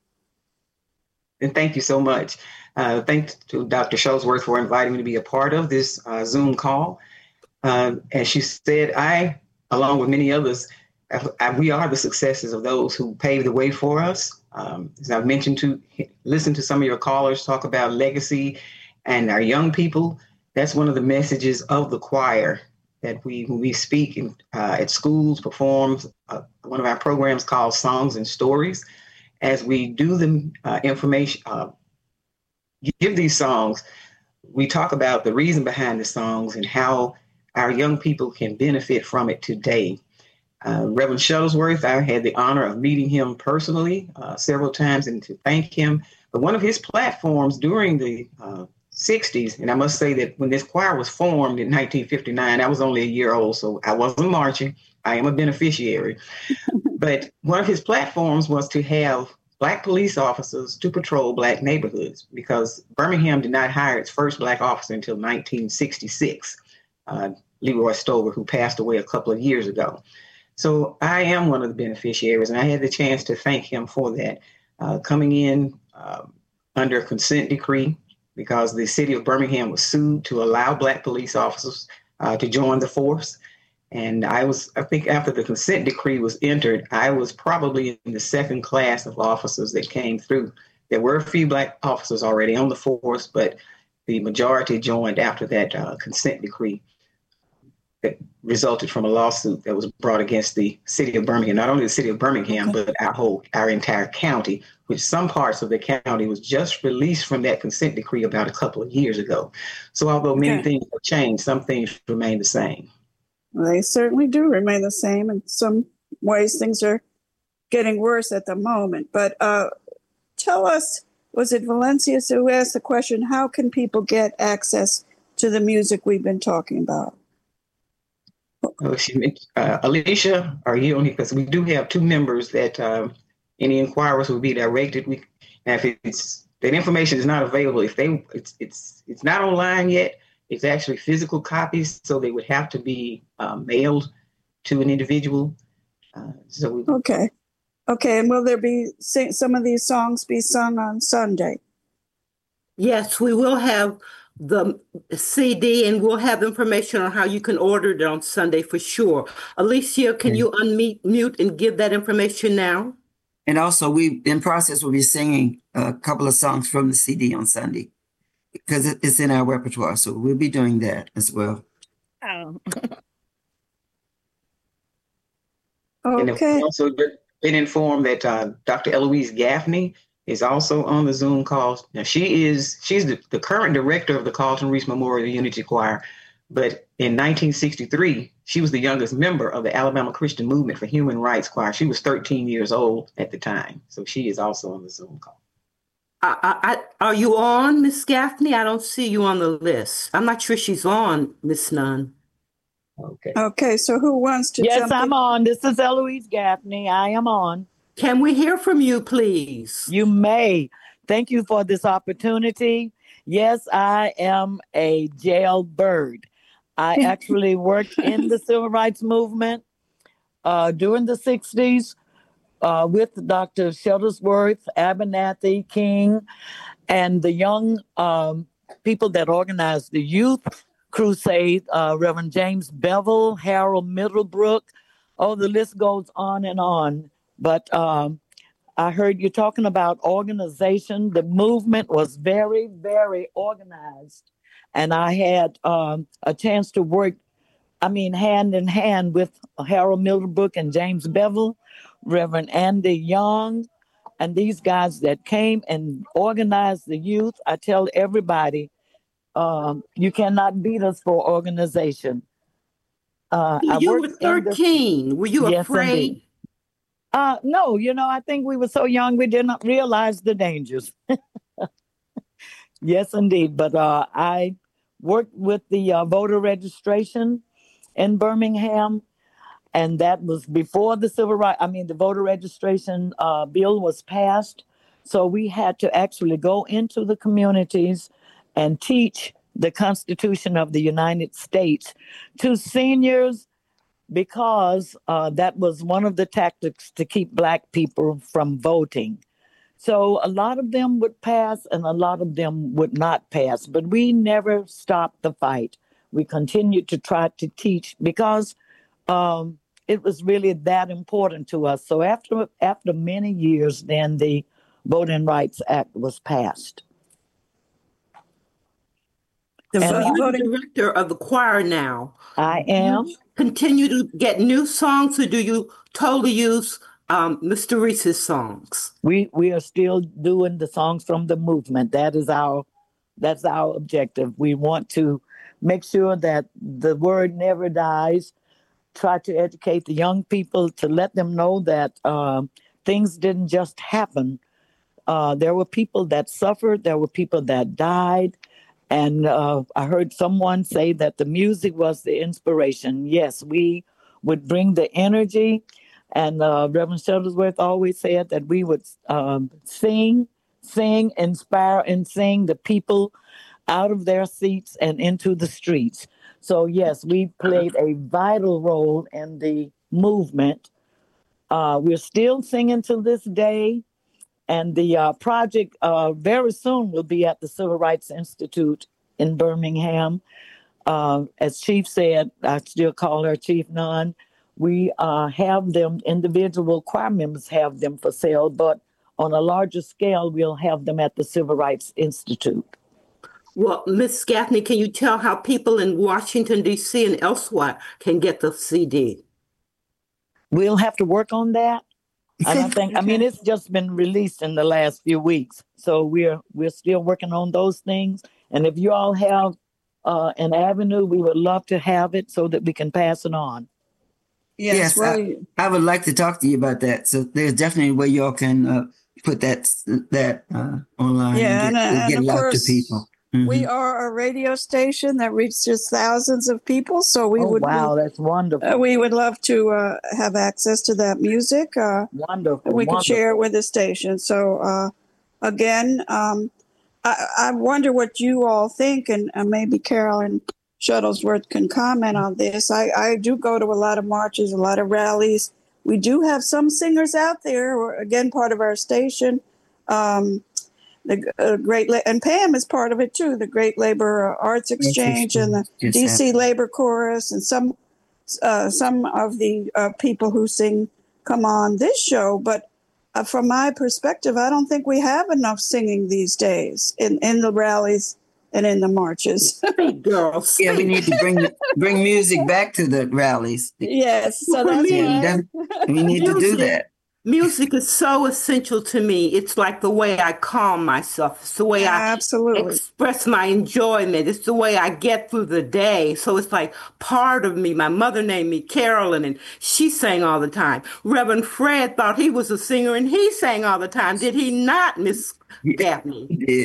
and thank you so much. Uh, thanks to Doctor Shuttlesworth for inviting me to be a part of this uh, Zoom call. Uh, as she said, I, along with many others, I, I, we are the successes of those who paved the way for us. Um, as I've mentioned, to listen to some of your callers talk about legacy and our young people. That's one of the messages of the choir that we, when we speak in, uh, at schools, perform uh, one of our programs called Songs and Stories. As we do the uh, information, uh, give these songs, we talk about the reason behind the songs and how our young people can benefit from it today. Uh, Reverend Shuttlesworth, I had the honor of meeting him personally uh, several times and to thank him. But one of his platforms during the uh, sixties, and I must say that when this choir was formed in nineteen fifty-nine, I was only a year old, so I wasn't marching. I am a beneficiary. But one of his platforms was to have Black police officers to patrol Black neighborhoods, because Birmingham did not hire its first Black officer until nineteen sixty-six. Uh, Leroy Stover, who passed away a couple of years ago. So I am one of the beneficiaries, and I had the chance to thank him for that. Uh, coming in uh, under consent decree, because the city of Birmingham was sued to allow Black police officers uh, to join the force. And I was, I think after the consent decree was entered, I was probably in the second class of officers that came through. There were a few Black officers already on the force, but the majority joined after that uh, consent decree that resulted from a lawsuit that was brought against the city of Birmingham, not only the city of Birmingham, okay. but our whole, our entire county, which some parts of the county was just released from that consent decree about a couple of years ago. So although many okay. things have changed, some things remain the same. They certainly do remain the same. In some ways, things are getting worse at the moment. But uh, tell us, was it Valencia who asked the question, how can people get access to the music we've been talking about? Oh, she, uh, Alicia, are you on here? Because we do have two members that um, any inquiries will be directed. We, and if it's that information is not available, if they it's it's it's not online yet, it's actually physical copies, so they would have to be uh, mailed to an individual. Uh, so we, okay, okay, and will there be sing, some of these songs be sung on Sunday? Yes, we will have the C D, and we'll have information on how you can order it on Sunday for sure. Alicia, can you unmute mute and give that information now? And also, we in process will be singing a couple of songs from the C D on Sunday because it's in our repertoire. So we'll be doing that as well. Oh. And Okay. we've also been informed that uh, Doctor Eloise Gaffney is also on the Zoom call. Now she is she's the, the current director of the Carlton Reese Memorial Unity Choir, but in nineteen sixty-three she was the youngest member of the Alabama Christian Movement for Human Rights Choir. She was thirteen years old at the time, so she is also on the Zoom call. I, I, I, are you on, Miss Gaffney? I don't see you on the list. I'm not sure she's on, Miss Nunn. Okay. Okay, so who wants to Yes, jump I'm in? on. This is Eloise Gaffney. I am on. Can we hear from you, please? You may. Thank you for this opportunity. Yes, I am a jailbird. I actually worked in the civil rights movement uh, during the sixties uh, with Doctor Shuttlesworth, Abernathy, King, and the young um, people that organized the youth crusade, uh, Reverend James Bevel, Harold Middlebrook. Oh, the list goes on and on. But um, I heard you talking about organization. The movement was very, very organized. And I had um, a chance to work, I mean, hand in hand with Harold Middlebrook and James Bevel, Reverend Andy Young, and these guys that came and organized the youth. I tell everybody, um, you cannot beat us for organization. Uh, I You were worked in the- thirteen. Were you Yes, afraid? indeed. Uh, no, you know, I think we were so young, we did not realize the dangers. Yes, indeed. But uh, I worked with the uh, voter registration in Birmingham, and that was before the civil rights, I mean, the voter registration uh, bill was passed. So we had to actually go into the communities and teach the Constitution of the United States to seniors, because uh, that was one of the tactics to keep Black people from voting. So a lot of them would pass and a lot of them would not pass, but we never stopped the fight. We continued to try to teach because um, it was really that important to us. So after, after many years, then the Voting Rights Act was passed. So And you're I- the director of the choir now. I am. Do you continue to get new songs, or do you totally use um, Mister Reese's songs? We we are still doing the songs from the movement. That is our that's our objective. We want to make sure that the word never dies. Try to educate the young people to let them know that um, things didn't just happen. Uh, there were people that suffered. There were people that died. And uh, I heard someone say that the music was the inspiration. Yes, we would bring the energy. And uh, Reverend Shuttlesworth always said that we would um, sing, sing, inspire, and sing the people out of their seats and into the streets. So, yes, we played a vital role in the movement. Uh, we're still singing to this day. And the uh, project uh, very soon will be at the Civil Rights Institute in Birmingham. Uh, as Chief said, I still call her Chief Nunn. We uh, have them, individual choir members have them for sale, but on a larger scale, we'll have them at the Civil Rights Institute. Well, Miss Gaffney, can you tell how people in Washington, D C and elsewhere can get the C D? We'll have to work on that. And I think, I mean, it's just been released in the last few weeks. So we're we're still working on those things. And if you all have uh, an avenue, we would love to have it so that we can pass it on. Yes, Yes, well, I, I would like to talk to you about that. So there's definitely a way y'all can uh, put that that uh, online Yeah, and and, get, and get of it out to course, people. Mm-hmm. We are a radio station that reaches thousands of people, so we oh, would. Wow, be, that's wonderful. Uh, we would love to uh, have access to that music. Uh, wonderful. We wonderful. could share it with the station. So, uh, again, um, I, I wonder what you all think, and uh, maybe Carolyn Shuttlesworth can comment on this. I, I do go to a lot of marches, a lot of rallies. We do have some singers out there, who are, again, part of our station. Um, the uh, Great La- and Pam is part of it too. The Great Labor Arts Exchange and the Yes, D C absolutely. Labor Chorus, and some uh, some of the uh, people who sing come on this show. But uh, from my perspective, I don't think we have enough singing these days in, in the rallies and in the marches. Girls, Yeah, we need to bring bring music back to the rallies. Yes, so For that's me, why We need to do Music. that. Music is so essential to me. It's like the way I calm myself. It's the way I absolutely express my enjoyment. It's the way I get through the day. So it's like part of me. My mother named me Carolyn, and she sang all the time. Reverend Fred thought he was a singer, and he sang all the time. Did he not, Miss Gaffney?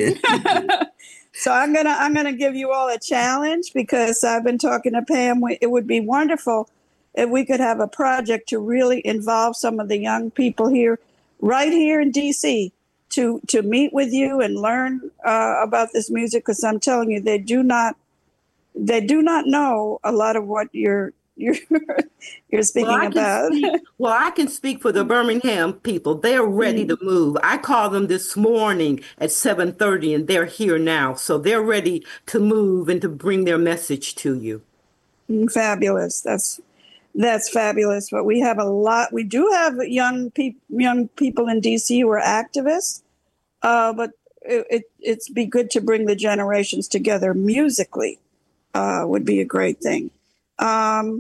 Yeah. So I'm gonna I'm gonna give you all a challenge, because I've been talking to Pam. We, it would be wonderful if we could have a project to really involve some of the young people here, right here in D C, to to meet with you and learn uh, about this music. Because I'm telling you, they do not they do not know a lot of what you're you're you're speaking Well, I can about. speak, well, I can speak for the Birmingham people. They're ready to move. I called them this morning at seven thirty, and they're here now. So they're ready to move and to bring their message to you. Mm, Fabulous. That's that's fabulous. But we have a lot. We do have young people, young people in D C who are activists. Uh, but it, it it's be good to bring the generations together musically. Uh, would be a great thing. Um,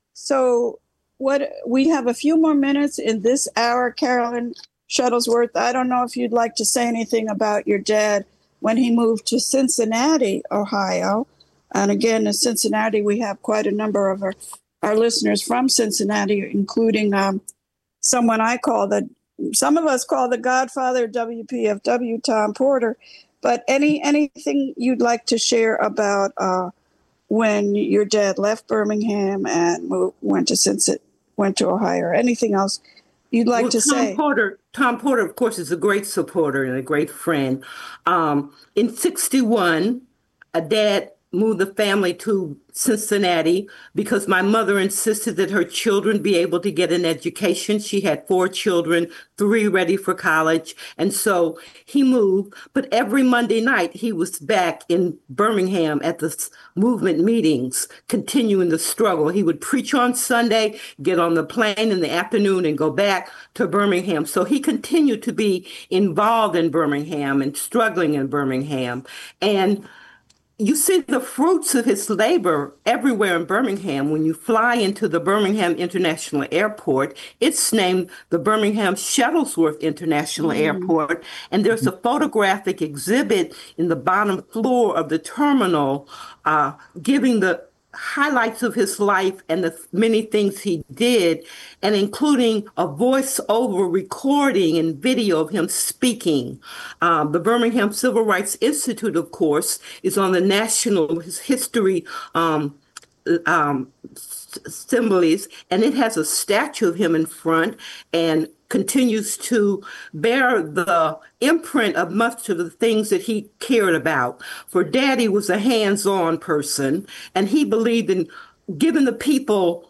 so what we have a few more minutes in this hour. Carolyn Shuttlesworth, I don't know if you'd like to say anything about your dad when he moved to Cincinnati, Ohio. And again, in Cincinnati, we have quite a number of our, our listeners from Cincinnati, including um, someone I call the, some of us call the godfather of W P F W, Tom Porter. But any anything you'd like to share about uh, when your dad left Birmingham and moved, went to Cincinnati, went to Ohio, or anything else you'd like well, to Tom say? Porter, Tom Porter, of course, is a great supporter and a great friend. Um, in sixty-one, a dad moved the family to Cincinnati because my mother insisted that her children be able to get an education. She had four children, three ready for college. And so he moved. But every Monday night, he was back in Birmingham at the movement meetings, continuing the struggle. He would preach on Sunday, get on the plane in the afternoon, and go back to Birmingham. So he continued to be involved in Birmingham and struggling in Birmingham. And you see the fruits of his labor everywhere in Birmingham. When you fly into the Birmingham International Airport, it's named the Birmingham Shuttlesworth International mm. Airport. And there's a photographic exhibit in the bottom floor of the terminal uh, giving the highlights of his life and the many things he did, and including a voice-over recording and video of him speaking. Um, the Birmingham Civil Rights Institute, of course, is on the National History um, um, Assemblies, and it has a statue of him in front and continues to bear the imprint of much of the things that he cared about. For Daddy was a hands-on person, and he believed in giving the people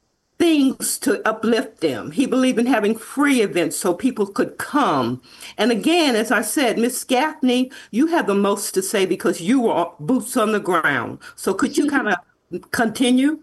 things to uplift them. He believed in having free events so people could come. And again, as I said, Miss Gaffney, you have the most to say because you were boots on the ground. So could you kind of continue?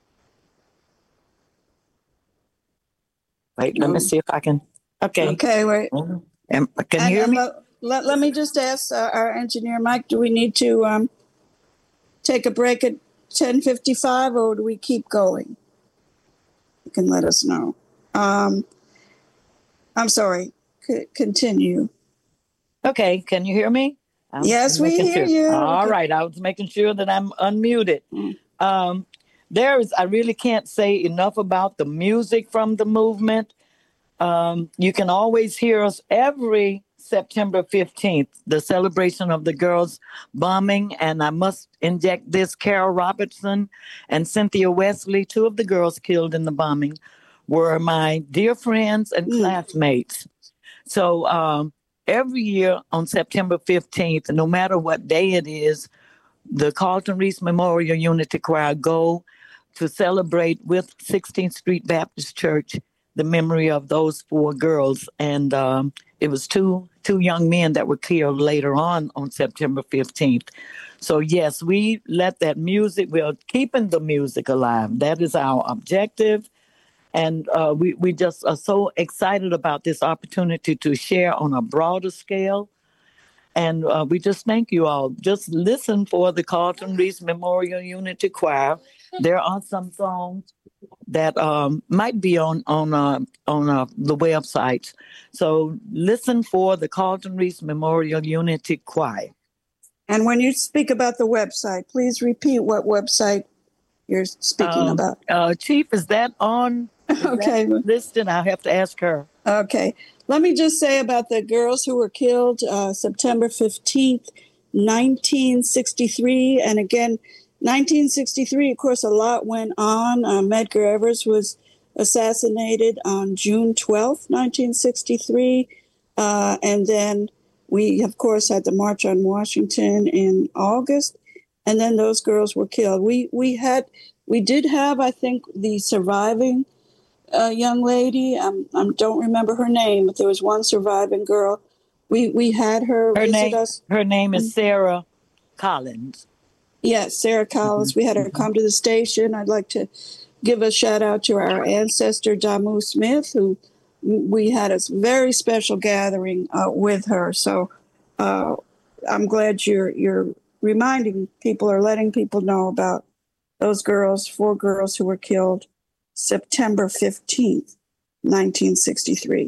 Wait, let me see if I can. Okay. Okay, wait. Um, can And, you hear and me? Let, let, let me just ask uh, our engineer, Mike, do we need to um, take a break at ten fifty-five or do we keep going? You can let us know. Um, I'm sorry. C- continue. Okay, can you hear me? I'm Yes, we making hear sure. you. All Okay. right, I was making sure that I'm unmuted. Mm. Um, there is, I really can't say enough about the music from the movement. Um, you can always hear us every September fifteenth, the celebration of the girls bombing. And I must inject this, Carol Robertson and Cynthia Wesley, two of the girls killed in the bombing, were my dear friends and mm. classmates. So um, every year on September fifteenth, no matter what day it is, the Carlton Reese Memorial Unity Choir go to celebrate with sixteenth Street Baptist Church the memory of those four girls. And um, it was two two young men that were killed later on on September fifteenth. So yes, we let that music, we're keeping the music alive. That is our objective. And uh, we, we just are so excited about this opportunity to share on a broader scale. And uh, we just thank you all. Just listen for the Carlton Reese Memorial Unity Choir. There are some songs that um, might be on on uh, on uh, the website. So listen for the Carlton Reese Memorial Unity Choir. And when you speak about the website, please repeat what website you're speaking Um, about. Uh, Chief, is that on? Is Okay. that listed? I'll have to ask her. Okay. Let me just say about the girls who were killed uh, September fifteenth, nineteen sixty-three. And again, nineteen sixty-three, of course, a lot went on. Uh, Medgar Evers was assassinated on June twelfth, nineteen sixty-three. Uh, and then we, of course, had the March on Washington in August. And then those girls were killed. We we had, we did have, I think, the surviving uh, young lady. I um, um, don't remember her name, but there was one surviving girl. We we had her, Her visit name, us. her name is Sarah Collins. Yes, Sarah Collins. We had her come to the station. I'd like to give a shout out to our ancestor, Damu Smith, who we had a very special gathering uh, with her. So uh, I'm glad you're you're reminding people or letting people know about those girls, four girls who were killed September fifteenth, nineteen sixty-three.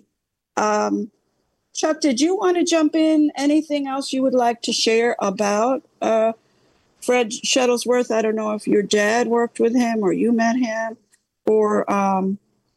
Um, Chuck, did you want to jump in? Anything else you would like to share about uh, Fred Shuttlesworth? I don't know if your dad worked with him or you met him, or um,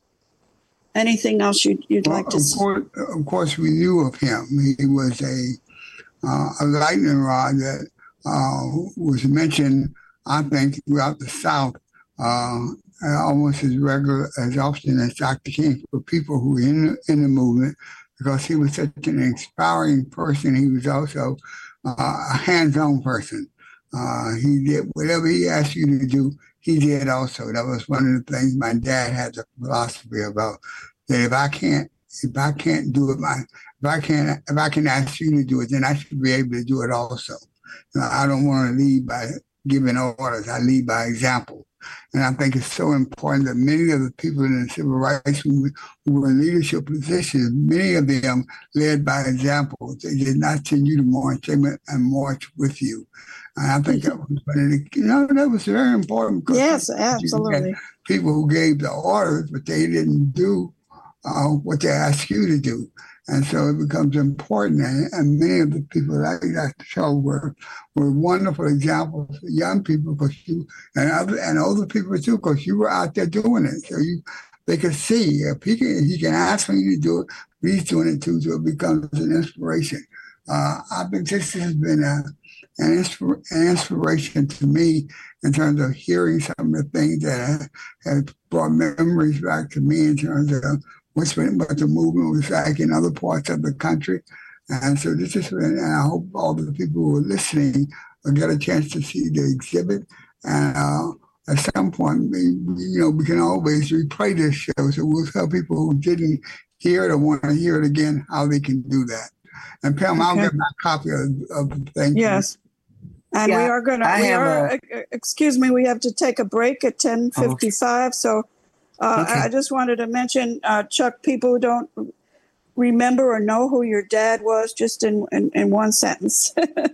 anything else you'd, you'd Well, like to of say. course, of course, we knew of him. He was a uh, a lightning rod that uh, was mentioned, I think, throughout the South, uh, almost as regular as often as Doctor King, for people who were in in the movement, because he was such an inspiring person. He was also uh, a hands-on person. Uh, he did whatever he asked you to do, he did also. That was one of the things my dad had a philosophy about, that if I can't, if I can't do it, my, if I can't, if I can ask you to do it, then I should be able to do it also. You know, I don't want to lead by giving orders. I lead by example. And I think it's so important that many of the people in the civil rights movement who were in leadership positions, many of them led by example. They did not send you to march, they went and march with you. And I think that was one of the, you know, that was very important. Yes, absolutely. People who gave the orders, but they didn't do uh, what they asked you to do. And so it becomes important. And, and many of the people that I got to show were, were wonderful examples for young people, because you, and other and older people too, because you were out there doing it. So you, they could see if he can, he can ask for you to do it, but he's doing it too, so it becomes an inspiration. Uh, I think this has been a, an, inspir- an inspiration to me in terms of hearing some of the things that have, have brought memories back to me in terms of what's been, what the movement was like in other parts of the country. And so this is, and I hope all the people who are listening will get a chance to see the exhibit. And uh, at some point, we, you know, we can always replay this show. So we'll tell people who didn't hear it or want to hear it again how they can do that. And Pam, okay. I'll get my copy of, of the thing. Yes. And yeah, we are going to, we are, a, excuse me, we have to take a break at ten fifty-five. Oh. So uh, okay. I just wanted to mention, uh, Chuck, people who don't remember or know who your dad was, just in, in, in one sentence.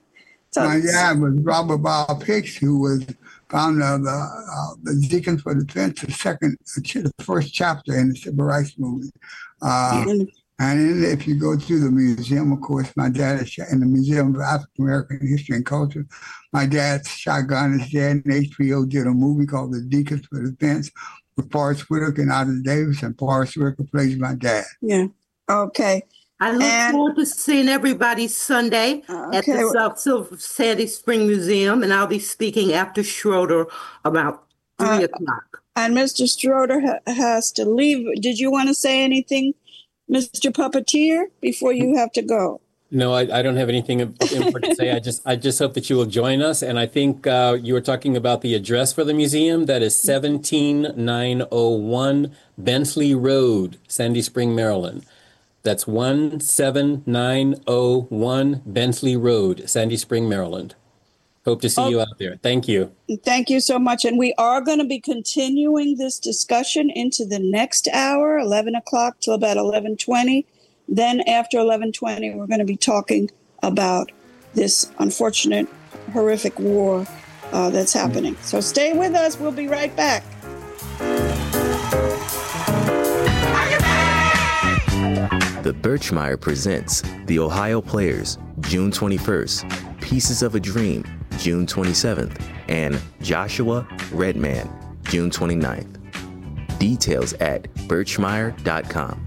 My dad was Robert Bob Hicks, who was founder of the, uh, the Deacons for Defense, the second, the first chapter in the Civil Rights Movement. Uh, yeah. And if you go to the museum, of course, my dad is in the Museum of African American History and Culture. My dad's shotgun is dead, and H B O did a movie called The Deacons for Defense, with Forrest Whitaker and Alden Davis, and Forrest Whitaker plays my dad. Yeah. Okay. I look And- forward to seeing everybody Sunday at Okay. the South Silver Sandy Spring Museum, and I'll be speaking after Schroeder about three Uh, o'clock. And Mister Schroeder ha- has to leave. Did you want to say anything, Mister Puppeteer, before you have to go? No, I, I don't have anything important to say. I just I just hope that you will join us. And I think uh, you were talking about the address for the museum. That is seventeen nine oh one Bentley Road, Sandy Spring, Maryland. That's one seven nine oh one Bentley Road, Sandy Spring, Maryland. Hope to see you out there. Thank you. Thank you so much. And we are going to be continuing this discussion into the next hour, eleven o'clock till about eleven twenty. Then after eleven twenty, we're going to be talking about this unfortunate, horrific war uh, that's happening. So stay with us. We'll be right back. The Birchmeier presents The Ohio Players, June twenty-first, Pieces of a Dream, June twenty-seventh, and Joshua Redman, June twenty-ninth. Details at birchmeier dot com.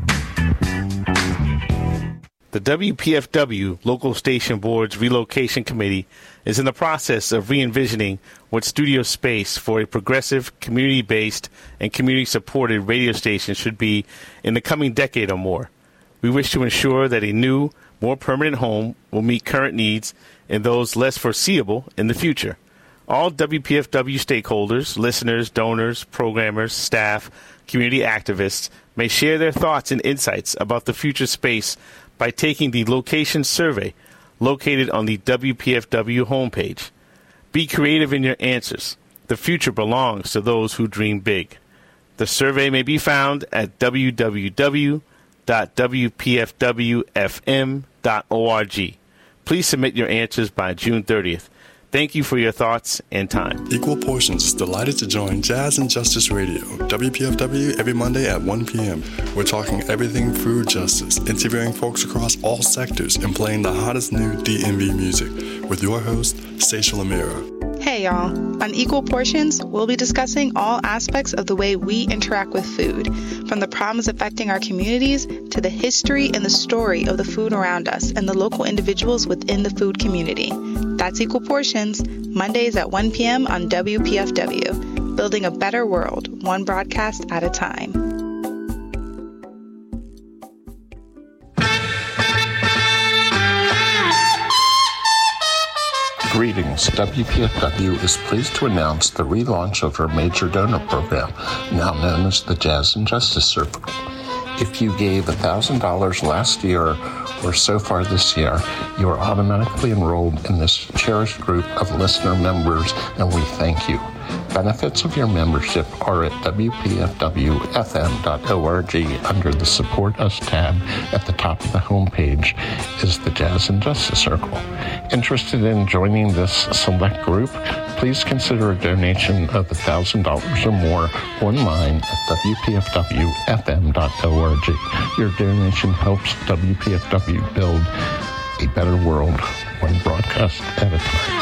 The W P F W Local Station Board's Relocation Committee is in the process of re-envisioning what studio space for a progressive, community-based, and community-supported radio station should be in the coming decade or more. We wish to ensure that a new, more permanent home will meet current needs and those less foreseeable in the future. All W P F W stakeholders, listeners, donors, programmers, staff, community activists may share their thoughts and insights about the future space by taking the location survey located on the W P F W homepage. Be creative in your answers. The future belongs to those who dream big. The survey may be found at w w w dot w p f w f m dot org. Please submit your answers by June thirtieth. Thank you for your thoughts and time. Equal Portions is delighted to join Jazz and Justice Radio, W P F W, every Monday at one p.m. We're talking everything food justice, interviewing folks across all sectors, and playing the hottest new D M V music with your host, Stacia Lamira. Hey y'all, on Equal Portions, we'll be discussing all aspects of the way we interact with food, from the problems affecting our communities to the history and the story of the food around us and the local individuals within the food community. That's Equal Portions, Mondays at one p.m. on W P F W, building a better world, one broadcast at a time. Greetings. W P F W is pleased to announce the relaunch of our major donor program, now known as the Jazz and Justice Circle. If you gave one thousand dollars last year or so far this year, you are automatically enrolled in this cherished group of listener members, and we thank you. Benefits of your membership are at w p f w f m dot org. Under the Support Us tab at the top of the homepage is the Jazz and Justice Circle. Interested in joining this select group? Please consider a donation of one thousand dollars or more online at w p f w f m dot org. Your donation helps W P F W build a better world, one broadcast at a time.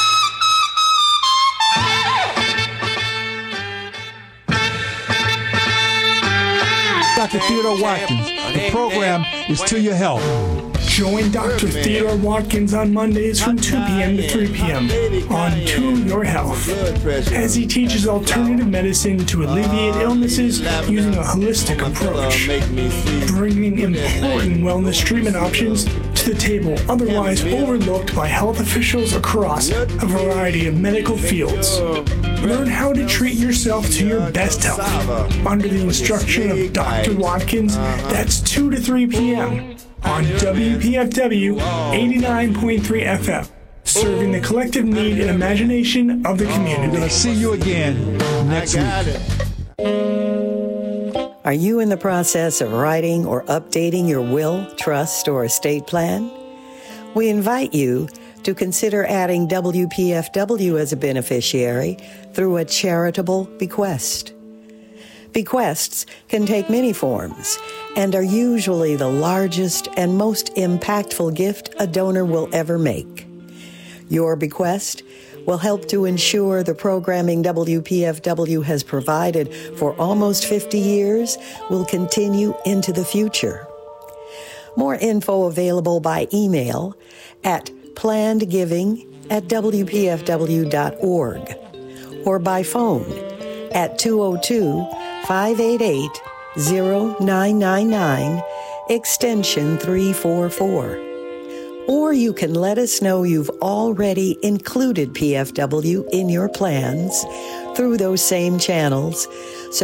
Doctor Theodore Watkins. The program is to your health. Join Doctor Theodore Watkins on Mondays from two p.m. to three p.m. on To Your Health, as he teaches alternative medicine to alleviate illnesses using a holistic approach, bringing important wellness treatment options to the table otherwise overlooked by health officials across a variety of medical fields. Learn how to treat yourself to your best health under the instruction of Doctor Watkins. That's two to three p.m. on W P F W eighty-nine point three F M, serving the collective need and imagination of the community. We're going to see you again next week. Are you in the process of writing or updating your will, trust, or estate plan? We invite you to consider adding W P F W as a beneficiary through a charitable bequest. Bequests can take many forms and are usually the largest and most impactful gift a donor will ever make. Your bequest will help to ensure the programming W P F W has provided for almost fifty years will continue into the future. More info available by email at plannedgiving at w p f w dot org or by phone at two oh two, five eight eight, oh nine nine nine, extension three four four. Or you can let us know you've already included P F W in your plans through those same channels. So